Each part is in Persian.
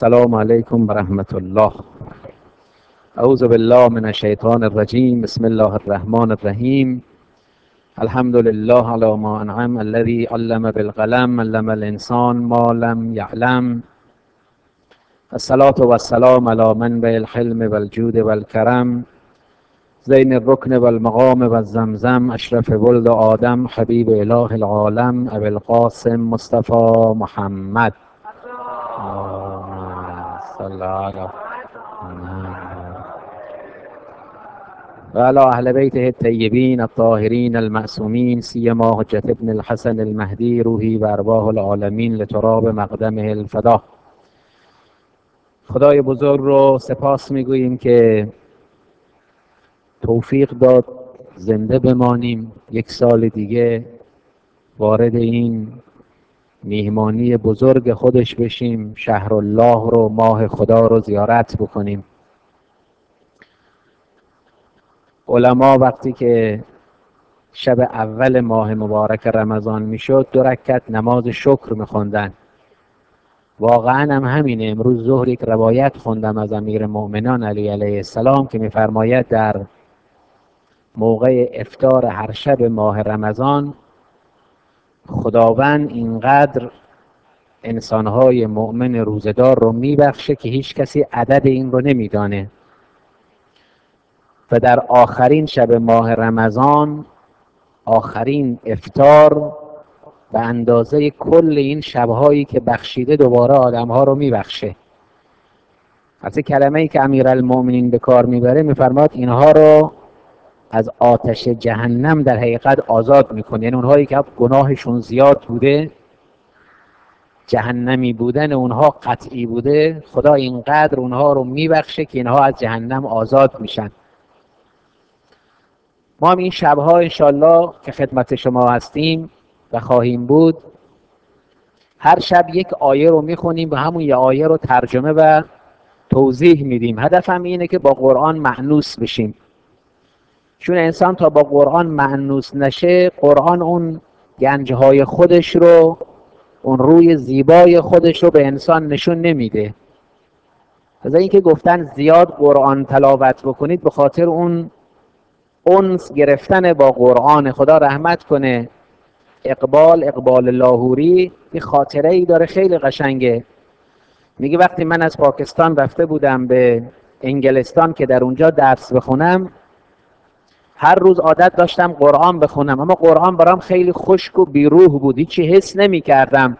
السلام علیکم ورحمة الله. اعوذ بالله من الشیطان الرجیم. بسم الله الرحمن الرحیم. الحمد لله على ما انعم الذي علم بالقلم علم الانسان ما لم يعلم. الصلاة والسلام على منبع الحلم والجود والكرم زين الركن والمقام والزمزم اشرف ولد آدم حبیب اله العالم ابي القاسم مصطفى محمد. صلی علی و علی اهل بیته الطیبین الطاهرین المعصومین سیما حجة ابن الحسن المهدی روحی و ارواح العالمین لتراب مقدمه الفدا. خدای بزرگ رو سپاس میگوییم که توفیق داد زنده بمانیم، یک سال دیگه وارد این میهمانی بزرگ خودش بشیم، شهر الله رو، ماه خدا رو زیارت بکنیم. علما وقتی که شب اول ماه مبارک رمضان میشد 2 رکعت نماز شکر میخوندن. واقعا هم همینه. امروز ظهر یک روایت خوندم از امیرالمؤمنین علی علیه السلام که میفرماید در موقع افطار هر شب ماه رمضان خداوند اینقدر انسانهای مؤمن روزدار رو میبخشه که هیچ کسی عدد این رو نمیدانه و در آخرین شب ماه رمضان آخرین افطار به اندازه کل این شبهایی که بخشیده دوباره آدمها رو میبخشه. از کلمه‌ای که امیرالمؤمنین به کار میبره میفرماد اینها رو از آتش جهنم در حقیقت آزاد میکنه. یعنی اونهایی که گناهشون زیاد بوده، جهنمی بودن اونها قطعی بوده، خدا اینقدر اونها رو میبخشه که اینها از جهنم آزاد میشن. ما هم این شبها انشالله که خدمت شما هستیم و خواهیم بود هر شب یک آیه رو میخونیم و همون یه آیه رو ترجمه و توضیح میدیم. هدفم اینه که با قرآن مأنوس بشیم، چون انسان تا با قرآن مأنوس نشه قرآن اون گنجهای خودش رو، اون روی زیبای خودش رو به انسان نشون نمیده. از اینکه گفتن زیاد قرآن تلاوت بکنید به خاطر اون انس گرفتن با قرآن. خدا رحمت کنه اقبال لاهوری یه خاطره ای داره خیلی قشنگه. میگه وقتی من از پاکستان رفته بودم به انگلستان که در اونجا درس بخونم، هر روز عادت داشتم قرآن بخونم، اما قرآن برام خیلی خشک و بیروح بود، هیچی حس نمی کردم.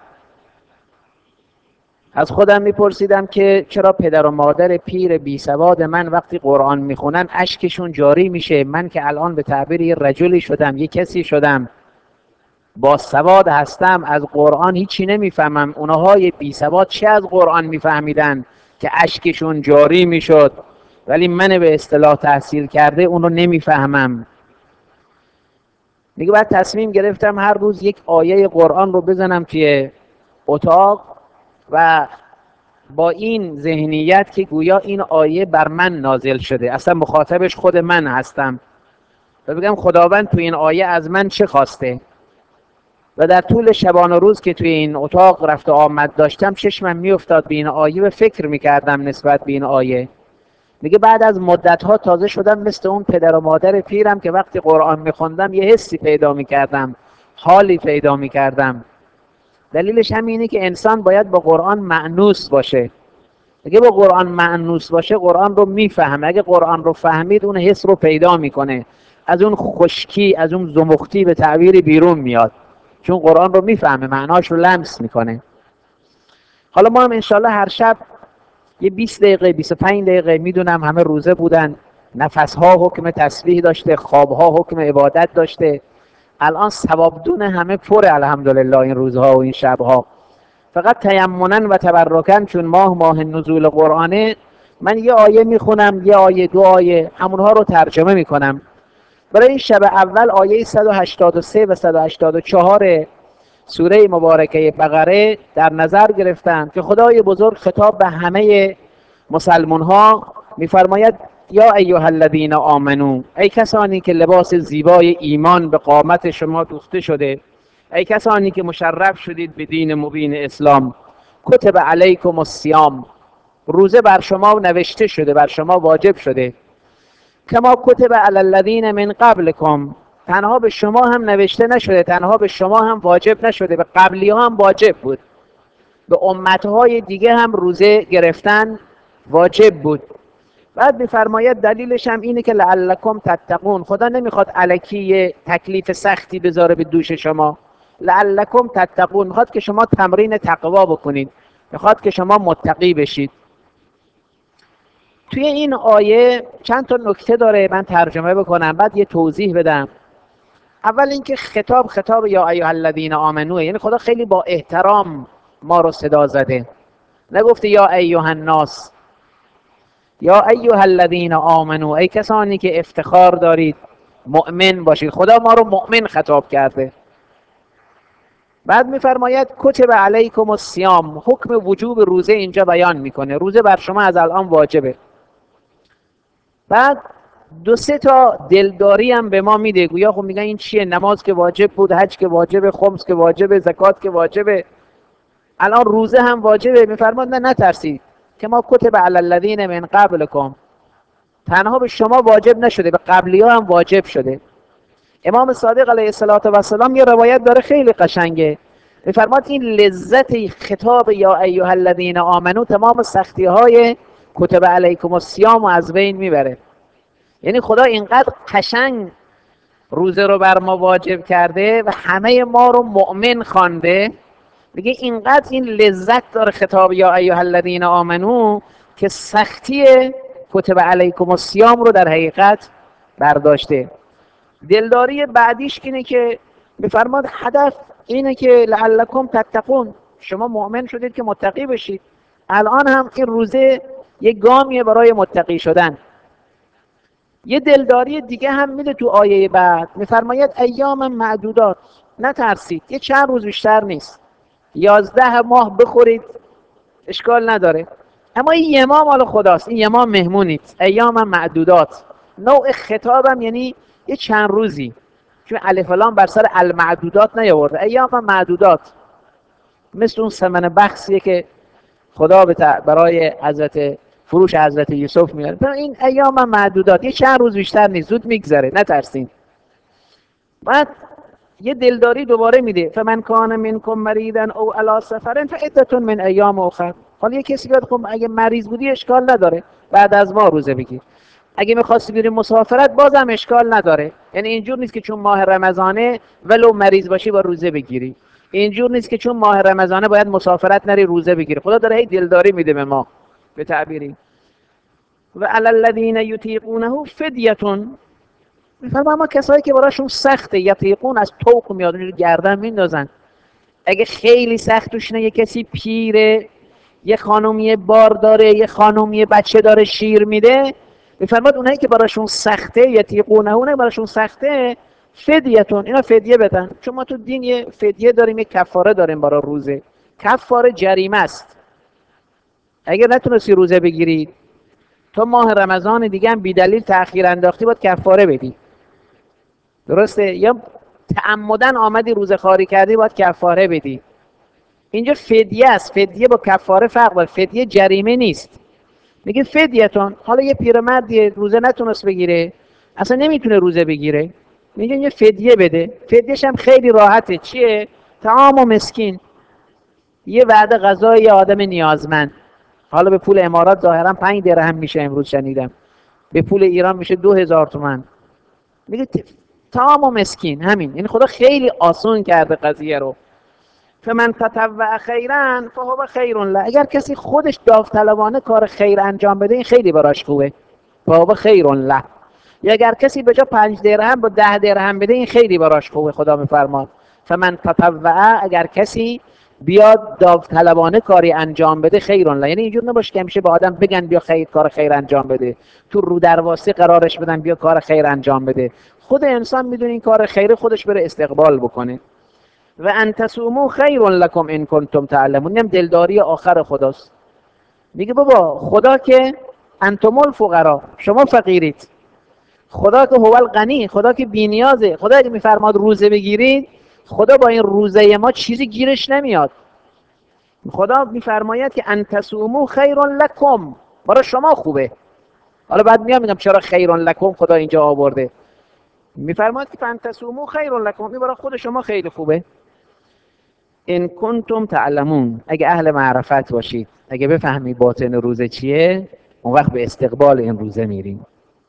از خودم میپرسیدم که چرا پدر و مادر پیر بی سواد من وقتی قرآن میخونن اشکشون جاری میشه، من که الان به تعبیر یه رجلی شدم، یه کسی شدم، با سواد هستم، از قرآن هیچی نمیفهمم. اونهای بی سواد چه از قرآن میفهمیدن که اشکشون جاری میشد، ولی من به اصطلاح تحصیل کرده اون رو نمیفهمم. میگه بعد تصمیم گرفتم هر روز یک آیه قرآن رو بزنم توی اتاق و با این ذهنیت که گویا این آیه بر من نازل شده، اصلا مخاطبش خود من هستم، و بگم خداوند تو این آیه از من چه خواسته. و در طول شبانه روز که توی این اتاق رفت و آمد داشتم چشمم میافتاد به این آیه و فکر میکردم نسبت به این آیه. میگه بعد از مدت‌ها تازه شدم مثل اون پدر و مادر پیرم که وقتی قرآن میخوندم یه حسی پیدا میکردم، حالی پیدا میکردم. دلیلش همینه که انسان باید با قرآن مأنوس باشه. اگه با قرآن مأنوس باشه قرآن رو میفهمه. اگه قرآن رو فهمید اون حس رو پیدا میکنه، از اون خشکی، از اون زمختی به تعبیر بیرون میاد، چون قرآن رو میفهمه، معناش رو لمس میکنه. حالا ما هم انشالله هر شب یه 20 دقیقه 25 دقیقه، میدونم همه روزه بودن، نفسها حکم تسبیح داشته، خوابها حکم عبادت داشته، الان ثوابدون همه پره الحمدلله این روزها و این شبها. فقط تیمنا و تبرکن چون ماه نزول قرآنه، من یه آیه میخونم، یه آیه، 2 آیه، همونها رو ترجمه میکنم. برای این شب اول آیه 183 و 184 سوره مبارکه بقره در نظر گرفتم که خدای بزرگ خطاب به همه مسلمان ها میفرماید یا ایها الذین آمنو، ای کسانی که لباس زیبای ایمان به قامت شما دوخته شده، ای کسانی که مشرف شدید به دین مبین اسلام، کتب علیکم الصیام، روزه بر شما نوشته شده، بر شما واجب شده. کما کتب علی الذین من قبلکم، تنها به شما هم نوشته نشده، تنها به شما هم واجب نشده، به قبلی ها هم واجب بود، به امتهای دیگه هم روزه گرفتن واجب بود. بعد میفرماید دلیلش هم اینه که لعلکم تتقون، خدا نمیخواد الکی تکلیف سختی بذاره به دوش شما. لعلکم تتقون میخواد که شما تمرین تقوا بکنید، میخواد که شما متقی بشید. توی این آیه چند تا نکته داره، من ترجمه بکنم بعد یه توضیح بدم. اول اینکه خطاب یا ایها الذین آمنو، یعنی خدا خیلی با احترام ما رو صدا زده، نگفته یا ایها الناس، یا ایها الذین آمنو، ای کسانی که افتخار دارید مؤمن باشید. خدا ما رو مؤمن خطاب کرده. بعد میفرماید کتب علیکم الصیام، حکم وجوب روزه اینجا بیان میکنه، روزه بر شما از الان واجبه. بعد دو سه تا دلداری هم به ما میده، گویا خب میگن این چیه، نماز که واجب بود، حج که واجبه، خمس که واجبه، زکات که واجبه، الان روزه هم واجبه. میفرماد نه نترسید، که ما کتب علی الذین من قبلکم، تنها به شما واجب نشده، به قبلی ها هم واجب شده. امام صادق علیه السلام یه روایت داره خیلی قشنگه، میفرماد این لذت خطاب یا ایها الذین آمنو تمام سختی های کتب علیکم الصیام از بین میبره. یعنی خدا اینقدر قشنگ روزه رو بر ما واجب کرده و همه ما رو مؤمن خوانده، میگه اینقدر این لذت داره خطاب یا ایها الذین آمنو که سختی کتب علیکم الصیام رو در حقیقت برداشته. دلداری بعدیش اینه که میفرماد هدف اینه که لعلکم تتقون، شما مؤمن شدید که متقی بشید. الان هم این روزه یک گامیه برای متقی شدن. یه دلداری دیگه هم میده تو آیه بعد، میفرماید ایام معدودات، نترسید، یه چند روز بیشتر نیست، 11 ماه بخورید اشکال نداره، اما این یه ماه مال خداست، این یه ماه مهمونید. ایام معدودات نوع خطابم یعنی یه چند روزی، چون الف لام بر سر المعدودات نیاورده، ایام معدودات مثل اون ثمن بخصیه که خدا برای حضرت فروش حضرت یوسف میاره. این ایام معدودات یه چند روز بیشتر نیست، زود میگذره، نترسین. بعد یه دلداری دوباره میده، فمن کان منکم مریضا او علی سفر فعدة من ایام اخر. حالا یه کسی بیاد خب اگه مریض بودی اشکال نداره بعد از ما روزه بگیر، اگه می‌خواستی بری مسافرت بازم اشکال نداره. یعنی اینجور نیست که چون ماه رمضانه ولو مریض باشی با روزه بگیری، اینجور نیست که چون ماه رمضانه باید مسافرت نری روزه بگیری. خدا داره هی دلداری میده به ما، به تعبیری و علی الذین یطیقونه فدیه. میفرما اما کسایی که براشون سخته، یطیقون از طوق میاد، اونجوری گردن میندازن. اگه خیلی سخت توشونه، یه کسی پیره، یه خانومی بار داره، یه خانومی بچه داره شیر میده، میفرماد اونایی که براشون سخته، یطیقونه، اونایی براشون سخته فدیتون، اینا فدیه بدن. چون ما تو دین یه فدیه داریم، یه کفاره داریم برای روزه. کفاره جریمه است. اگر نتونستی روزه بگیری تو ماه رمضان دیگه هم بی دلیل تأخیر انداختی، باید کفاره بدی، درسته؟ یا تعمدن آمدی روزه خواری کردی، باید کفاره بدی. اینجا فدیه است، فدیه با کفاره فرق داره، فدیه جریمه نیست. میگه فدیتون، حالا یه پیرمردی روزه نتونست بگیره، اصلا نمیتونه روزه بگیره، میگه یه فدیه بده. فدیهش هم خیلی راحته، چیه؟ طعام و مسکین، یه وعده غذای یه آدم نیازمند. حالا به پول امارات ظاهرا 5 درهم میشه، امروز شنیدم به پول ایران میشه 2000 تومان. میگه طعام و مسکین، همین. یعنی خدا خیلی آسون کرده قضیه رو. فمن تطوع خیرا فهو خیر له، اگر کسی خودش داوطلبانه کار خیر انجام بده این خیلی براش خوبه، فهو خیر له. یا اگر کسی به جا 5 درهم با 10 درهم بده این خیلی براش خوبه. خدا میفرماد فمن تطوع، اگر کسی بیاد داوطلبانه کاری انجام بده خیر له. یعنی اینجور نباشه که همیشه به آدم بگن بیا کار خیر انجام بده، تو رو درواسی قرارش بدن بیا کار خیر انجام بده. خود انسان میدونه این کار خیر خودش بره استقبال بکنه. و ان تصوموا خیر لکم ان کنتم تعلمون، اینم دلداری آخر خداست. میگه بابا خدا که انتم الفقرا، شما فقیرید، خدا که هو الغنی، خدا که بی‌نیازه. خدا که میفرماد روزه بگیرید، خدا با این روزه ما چیزی گیرش نمیاد. خدا میفرماید که ان تصوموا خیر لکم، برای شما خوبه. حالا بعد میگم چرا خیر لکم خدا اینجا آورده. میفرماید که ان تصوموا خیر لکم، این برای خود شما خیلی خوبه. ان کنتم تعلمون، اگه اهل معرفت باشید، اگه بفهمی باطن روزه چیه، اون وقت به استقبال این روزه میریم.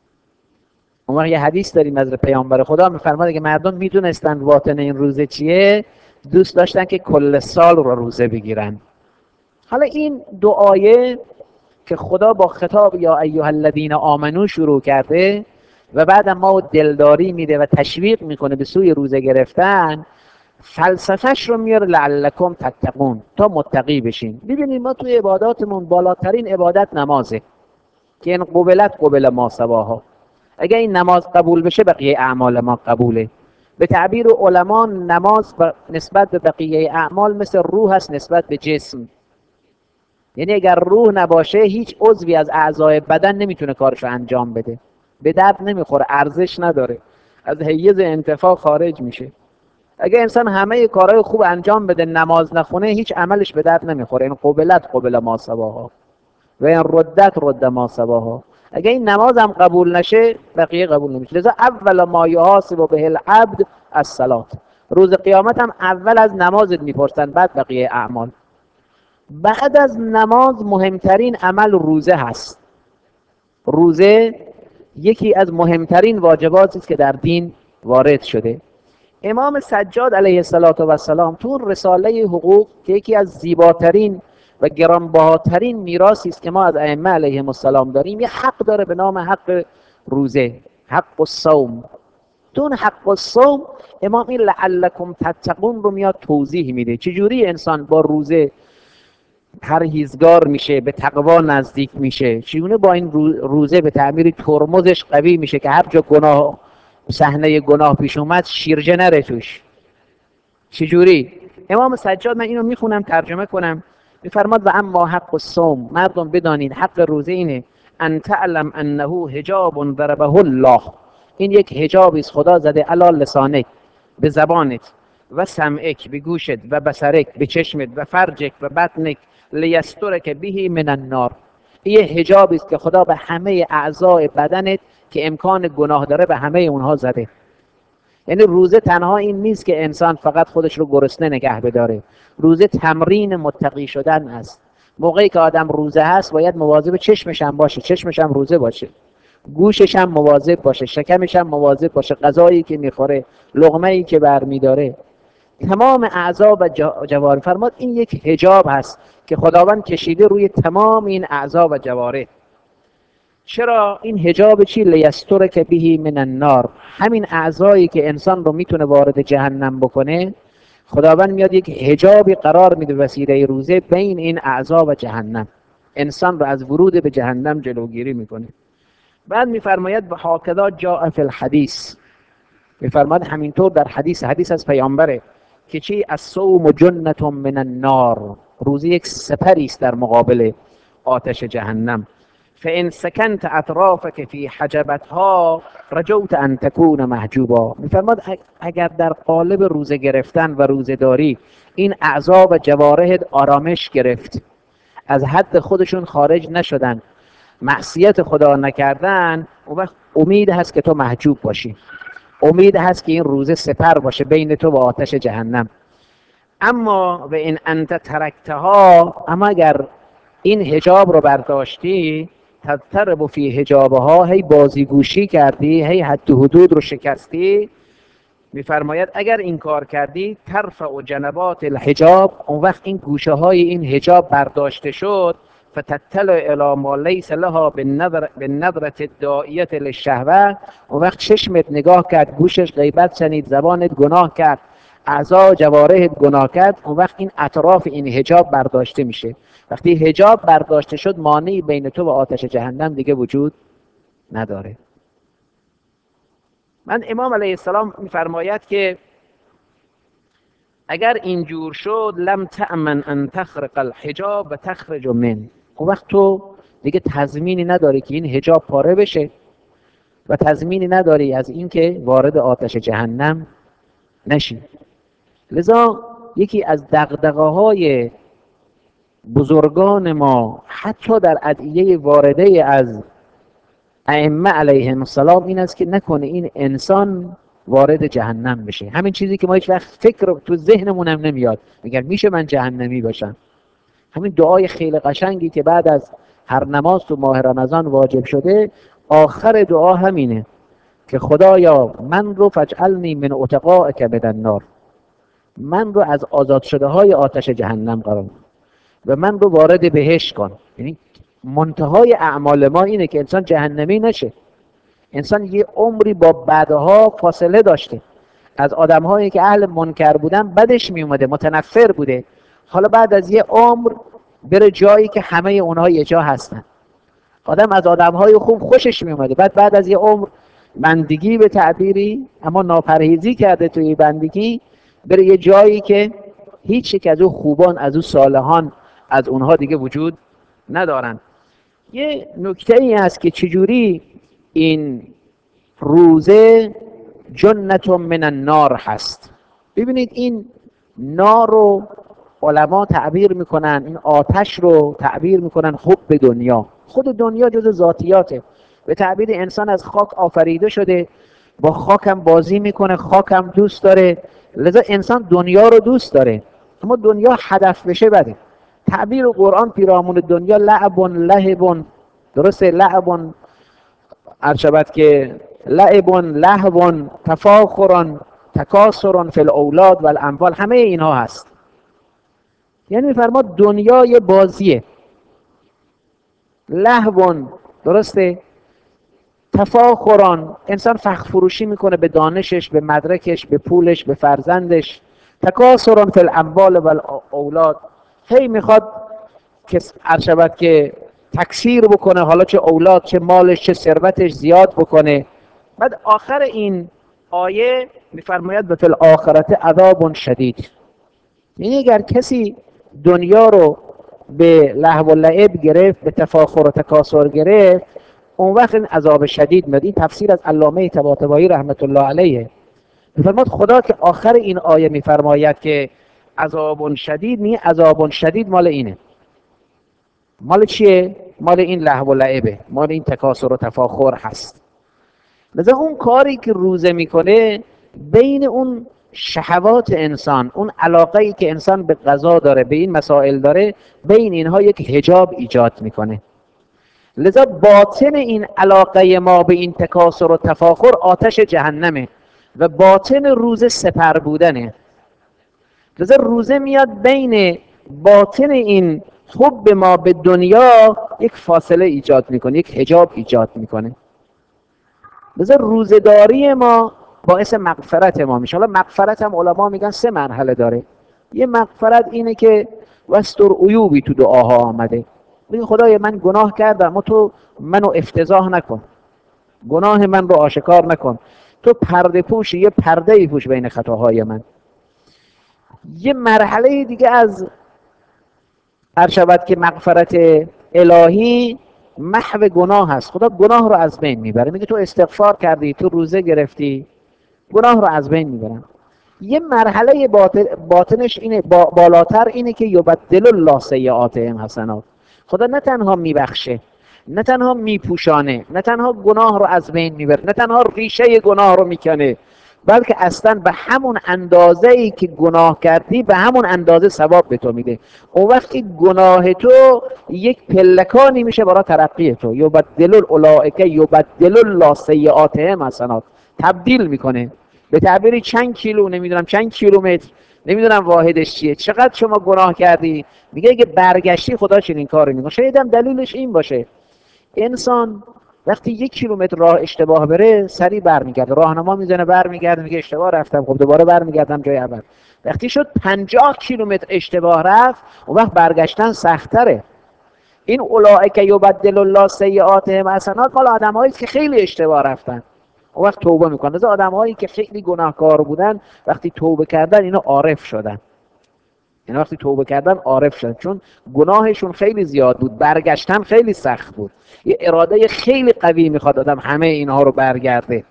اون وقت یه حدیث داریم از پیامبر خدا میفرماد که مردم میدونستن باطن این روزه چیه، دوست داشتن که کل سال رو روزه بگیرن. حالا این دو آیه که خدا با خطاب یا ایها الذین آمنو شروع کرده و بعد ما دلداری میده و تشویق میکنه به سوی روزه گرفتن، فلسفهش رو میاره لعلکم تتقون، تا متقی بشین. ببینید ما توی عباداتمون بالاترین عبادت نمازه که این قبلت قبل ما سواها. اگه این نماز قبول بشه بقیه اعمال ما قبوله. به تعبیر علما نماز نسبت به بقیه اعمال مثل روح است نسبت به جسم. یعنی اگر روح نباشه هیچ عضوی از اعضای بدن نمیتونه کارشو انجام بده، به درد نمیخوره، ارزش نداره، از حیز انتفاع خارج میشه. اگه انسان همه کارهای خوب انجام بده نماز نخونه هیچ عملش به درد نمیخوره. این قبلت قبل ما سواها و این ردت رد ما سواها. اگه این نماز هم قبول نشه بقیه قبول نمیشه. لذا اول ما یحاسب به العبد الصلاة، روز قیامت هم اول از نمازت میپرسن بعد بقیه اعمال. بعد از نماز مهمترین عمل روزه هست. روزه یکی از مهمترین واجباتی است که در دین وارد شده. امام سجاد علیه السلام تو رساله حقوق که یکی از زیباترین و گرانبهاترین میراثی است که ما از ائمه علیهم السلام داریم، یه حق داره به نام حق روزه، حق الصوم. تو اون حق الصوم امام این لعلکم تتقون رو میاد توضیح میده چجوری انسان با روزه پرهیزگار میشه، به تقوا نزدیک میشه، چگونه با این روزه به تعبیر ترمزش قوی میشه که هر جا گناه، صحنه گناه پیش اومد شیرجه نره توش. چجوری؟ امام سجاد، من اینو میخونم ترجمه کنم، میفرماد و اما حق الصوم، مردم بدانید حق روزه اینه ان تعلم انه حجاب ضربه الله، این یک حجابی است خدا زده علی لسانک، به زبانت، و سمعک، به گوشت، و بصرک، به چشمت، و فرجک و بطنک، لیسترک به من النار، این یه حجابی است که خدا به همه اعضای بدنت که امکان گناه داره به همه اونها زده. یعنی روزه تنها این نیست که انسان فقط خودش رو گرسنه نگه بداره، روزه تمرین متقی شدن است. موقعی که آدم روزه هست باید مواظب چشمش هم باشه، چشمش هم روزه باشه، گوشش هم مواظب باشه، شکمش هم مواظب باشه، غذایی که میخوره، لقمه‌ای که برمیداره، تمام اعضا و جوارح. فرماد این یک حجاب هست که خداوند کشیده روی تمام این اعضا و جوارح. چرا این حجاب چی؟ لیسترک به من النار، همین اعضایی که انسان رو میتونه وارد جهنم بکنه خداوند میاد یک حجابی قرار میده وسیله روزه بین این اعضا و جهنم، انسان رو از ورود به جهنم جلوگیری میکنه. بعد میفرماید و هکذا جاء فی الحدیث، میفرماید همینطور در حدیث از پیامبره که چی؟ الصوم جنة من النار، روزه یک سپری است در مقابل آتش جهنم. فان سکنت اطرافک فی حجبتها رجوت ان تکون محجوبا، میفرماد اگر در قالب روزه گرفتن و روزه داری این اعضا و جوارحت آرامش گرفت، از حد خودشون خارج نشدن، معصیت خدا نکردن، اون وقت امید هست که تو محجوب باشی، امید هست که این روزه سپر باشه بین تو و آتش جهنم. اما و این انت ترکتها، اما اگر این حجاب رو برداشتی، تضطرب فی حجابها، هی بازیگوشی کردی، هی حد و حدود رو شکستی، میفرماید اگر این کار کردی ترفع جنبات الحجاب، اون وقت این گوشه های این حجاب برداشته شد، فتطلع الی ما لیس لها بالنظرة الداعیة للشهوة، اون وقت چشمت نگاه کرد، گوشش غیبت شنید، زبانت گناه کرد، اعضا جوارحت گناه کرد، اون وقت این اطراف این حجاب برداشته میشه. وقتی حجاب برداشته شد مانعی بین تو و آتش جهنم دیگه وجود نداره. من امام علیه السلام میفرماید که اگر اینجور شد لم تأمن ان تخرق الحجاب و تخرج من، اون وقت تو دیگه تضمینی نداری که این حجاب پاره بشه و تضمینی نداری از اینکه وارد آتش جهنم نشی. لذا یکی از دغدغه‌های بزرگان ما حتی در ادعیه وارده از ائمه علیهم السلام این است که نکنه این انسان وارد جهنم بشه. همین چیزی که ما هیچ وقت فکر تو ذهنمون هم نمیاد، میگن میشه من جهنمی باشم. همین دعای خیلی قشنگی که بعد از هر نماز تو ماه رمضان واجب شده، آخر دعا همینه که خدایا من رو فاجعلنی من اتقائک من النار، من رو از آزاد شده های آتش جهنم قرار و من رو وارد بهشت کن. یعنی منتهای اعمال ما اینه که انسان جهنمی نشه. انسان یه عمری با بدها فاصله داشته، از آدم‌هایی که اهل منکر بودن بدش میومده، متنفر بوده، حالا بعد از یه عمر بره جایی که همه اونها یه جا هستن. آدم از آدم‌های خوب خوشش میومده، بعد از یه عمر بندگی به تعبیری، اما ناپرهیزی کرده توی بندگی، بره یه جایی که هیچ یک از او خوبان، از او صالحان، از اونها دیگه وجود ندارن. یه نکته ای هست که چجوری این روزه جنت من النار هست. ببینید این نار رو علما تعبیر میکنن، این آتش رو تعبیر میکنن حب دنیا. خود دنیا جز ذاتیاته. به تعبیر انسان از خاک آفریده شده، با خاکم بازی میکنه، خاکم دوست داره، لذا انسان دنیا رو دوست داره. اما دنیا هدف بشه بده. تعبیر قرآن پیرامون دنیا لعب لهب، درسته؟ لعب ارشبت که لعب لهو تفاخر تکاثر فی الاولاد و الاموال، همه اینها هست. یعنی میفرما دنیا یه بازیه. لهو، درسته؟ تفاخران، انسان فخر فروشی میکنه به دانشش، به مدرکش، به پولش، به فرزندش. تکاثر فی الاموال و الاولاد، هی میخواد که ارشبت که تکثیر بکنه، حالا چه اولاد، چه مالش، چه ثروتش زیاد بکنه. بعد آخر این آیه میفرماید و فی الاخرة عذاب شدید. یعنی اگر کسی دنیا رو به لهو و لعب گرفت، به تفاخر و تکاثر گرفت، اون وقت این عذاب شدید میاد. این تفسیر از علامه طباطبایی رحمت الله علیه. میفرماید خدا که آخر این آیه میفرماید که عذاب شدید، نی عذاب شدید مال اینه. مال چیه؟ مال این لهو و لعبه، مال این تکاثر و تفاخر هست. لذا اون کاری که روزه میکنه بین اون شهوات انسان، اون علاقه‌ای که انسان به غذا داره، به این مسائل داره، بین اینها یک حجاب ایجاد میکنه. لذا باطن این علاقه ما به این تکاثر و تفاخر آتش جهنمه و باطن روزه سپر بودنه. لذا روزه میاد بین باطن این حب ما به دنیا یک فاصله ایجاد میکنه، یک حجاب ایجاد میکنه. لذا روزه‌داری ما باعث مغفرت ما میشه. حالا مغفرت هم علما میگن 3 مرحله داره. یه مغفرت اینه که وستر عیوبی تو دعاها آمده، بگی خدای من گناه کردم، اما تو منو افتضاح نکن، گناه من رو آشکار نکن، تو پرده پوشی، یه پرده ای پوش بین خطاهای من. یه مرحله دیگه از هر شود که مغفرت الهی محو گناه هست. خدا گناه رو از بین میبره، میگه تو استغفار کردی، تو روزه گرفتی، گناه رو از بین میبرم. یه مرحله باطنش اینه، بالاتر اینه که یبدل الله سیئاتهم حسنات. خدا نه تنها میبخشه، نه تنها میپوشانه، نه تنها گناه رو از بین میبره، نه تنها ریشه گناه رو میکنه، بلکه اصلا به همون اندازه ای که گناه کردی به همون اندازه ثواب به تو میده. اون وقتی گناه تو یک پلکانی میشه برای ترقی تو. یبدل اولئک یبدل الله سیئاتهم حسنات، تبدیل میکنه. به تعبیری چند کیلو، نمیدونم چند کیلومتر، نمیدونم واحدش چیه، چقدر شما گناه کردی، میگه اگه برگشتی خدا چنین کاری میکنه. شاید هم دلیلش این باشه انسان وقتی 1 کیلومتر راه اشتباه بره سریع برمیگرده، راهنما میزنه برمیگرده، میگه اشتباه رفتم، خب دوباره برمیگردم جای اول. وقتی شد 50 کیلومتر اشتباه رفت، اون وقت برگشتن سخت‌تره. این اولئک یبدل الله سیئاتهم حسنات مال آدمایی که خیلی اشتباه رفتن، اون وقت توبه میکنن. از آدمایی که خیلی گناهکار بودن وقتی توبه کردن اینا عارف شدن. اینا وقتی توبه کردن عارف شدن، چون گناهشون خیلی زیاد بود، برگشتن خیلی سخت بود. یه اراده خیلی قوی میخواد آدم همه اینها رو برگرده.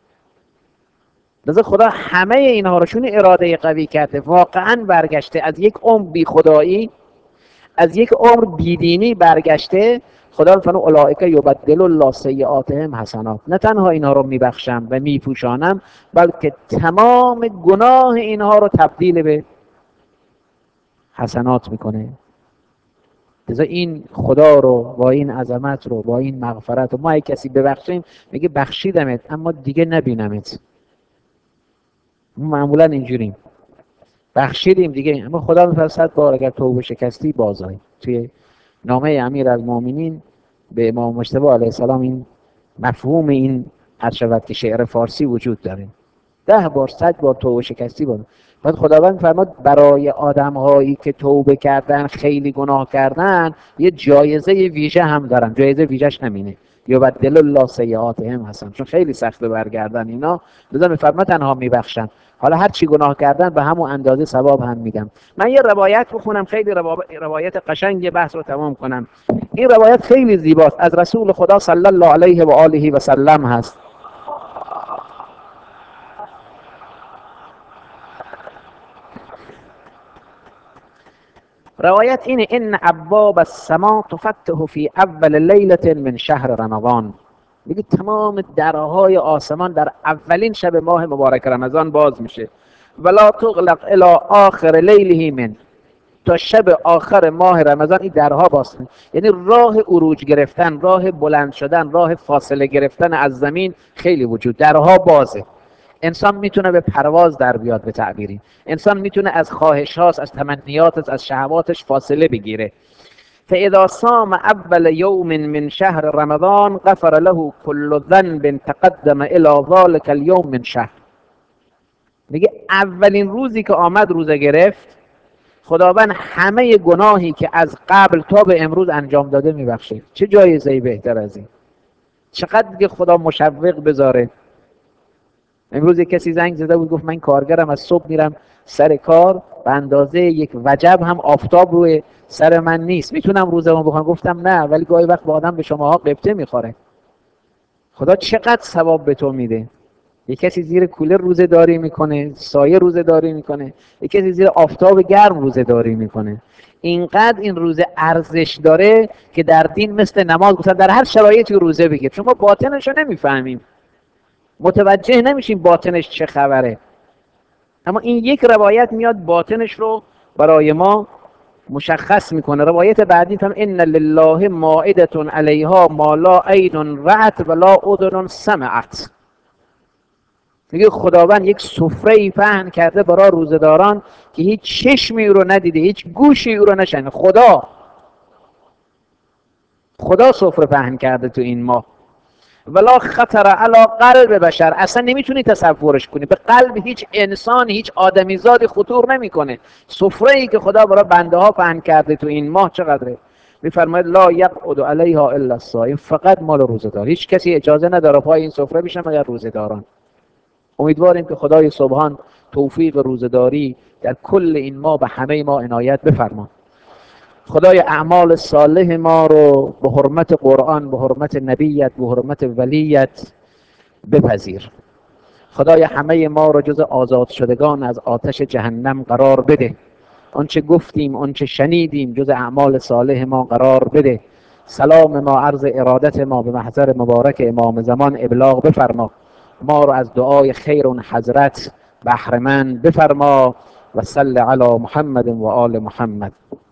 لذا خدا همه اینها رو چون اراده قوی کرده، واقعا برگشته از یک عمر بی خدایی، از یک عمر بیدینی برگشته، خدا میفرماید اولئک یبدل الله سیئاتهم حسنات. نه تنها اینها رو میبخشم و میپوشانم، بلکه تمام گناه اینها رو تبدیل به حسنات میکنه. لذا این خدا رو با این عظمت رو با این مغفرت رو ما اگه کسی ببخشیم میگه بخشیدمت اما دیگه نبینمت. معمولا اینجوریم، بخشیدیم دیگه، اما خدا میفرستد بار اگر توبه شکستی بازآی. توی نامه امیرالمومنین به امام مجتبی علیه السلام این مفهوم این هر شود که شعر فارسی وجود داره. 10 بار 100 بار توبه شکستی بود. بعد خداوند فرمود برای آدم هایی که توبه کردن، خیلی گناه کردن، یه جایزه ویژه هم دارن. جایزه ویژهش همینه، یبدل الله سیئاتهم حسنات، چون خیلی سخته برگردن اینا. لذا میفرماد تنها میبخشن، حالا هر چی گناه کردن به همون اندازه ثواب هم میدم. من یه روایت بخونم، خیلی روایت قشنگ، بحث رو تمام کنم. این روایت خیلی زیباست، از رسول خدا صلی الله علیه و آله و سلم هست. روایت اینه: ان ابواب السماء تفتح فی اول لیلة من شهر رمضان. میگه تمام درهای آسمان در اولین شب ماه مبارک رمضان باز میشه. ولا تغلق الی آخر لیله من، تا شب آخر ماه رمضان این درها باز میشه. یعنی راه عروج گرفتن، راه بلند شدن، راه فاصله گرفتن از زمین خیلی وجود، درها بازه. انسان میتونه به پرواز در بیاد، به تعبیری انسان میتونه از خواهشات، از تمنیاتش، از شهواتش فاصله بگیره. فاذا صام اول یوم من شهر رمضان غفر له كل ذنب تقدم الى ذلك اليوم من شهر. میگه اولین روزی که آمد روزه گرفت، خداوند همه گناهی که از قبل تا به امروز انجام داده میبخشه. چه جایزه‌ای بهتر از این؟ چقدر که خدا مشوق بذاره. امروز یک کسی زنگ زده بود گفت من کارگرم، از صبح میرم سر کار، به اندازه یک وجب هم آفتاب روی سر من نیست، میتونم روزمو بخونم؟ گفتم نه، ولی گاهی وقت با آدم به شماها قبطه میخوره. خدا چقدر ثواب به تو میده. یک کسی زیر کولر روزه داری میکنه، سایه روزه داری میکنه، یک کسی زیر آفتاب گرم روزه داری میکنه. اینقدر این روزه ارزش داره که در دین مثل نماز گفتن در هر شرایطی روزه بگیر، چون ما باطنش رو نمیفهمیم، متوجه نمیشیم باطنش چه خبره. اما این یک روایت میاد باطنش رو برای ما مشخص میکنه. روایت بعدی هم ان لله مائده علیها ما لا عین رأت ولا اذن سمعت. میگه خداوند یک سفره پهن کرده برای روزداران که هیچ چشمی او رو ندیده، هیچ گوشی او رو نشنیده. خدا سفره پهن کرده تو این ماه. ولا خطر علی قلب بشر، اصلا نمیتونی تصورش کنی، به قلب هیچ انسان، هیچ آدمیزادی خطور نمیکنه. سفره ای که خدا برای بنده ها پهن کرده تو این ماه چقدره؟ میفرماید لا یقعد علیها الا الصائم، فقط مال روزه‌دار. هیچ کسی اجازه نداره پای این سفره بشن مگر روزه‌داران. امیدواریم که خدای سبحان توفیق روزه‌داری در کل این ماه به همه ما عنایت بفرما. خدای اعمال صالح ما رو به حرمت قرآن، به حرمت نبیت، به حرمت ولیت بپذیر. خدای همه ما رو جز آزاد شدگان از آتش جهنم قرار بده. آنچه گفتیم، آنچه شنیدیم جز اعمال صالح ما قرار بده. سلام ما، عرض ارادت ما به محضر مبارک امام زمان ابلاغ بفرما. ما رو از دعای خیر اون حضرت بهره مند بفرما. و صل علی محمد و آل محمد.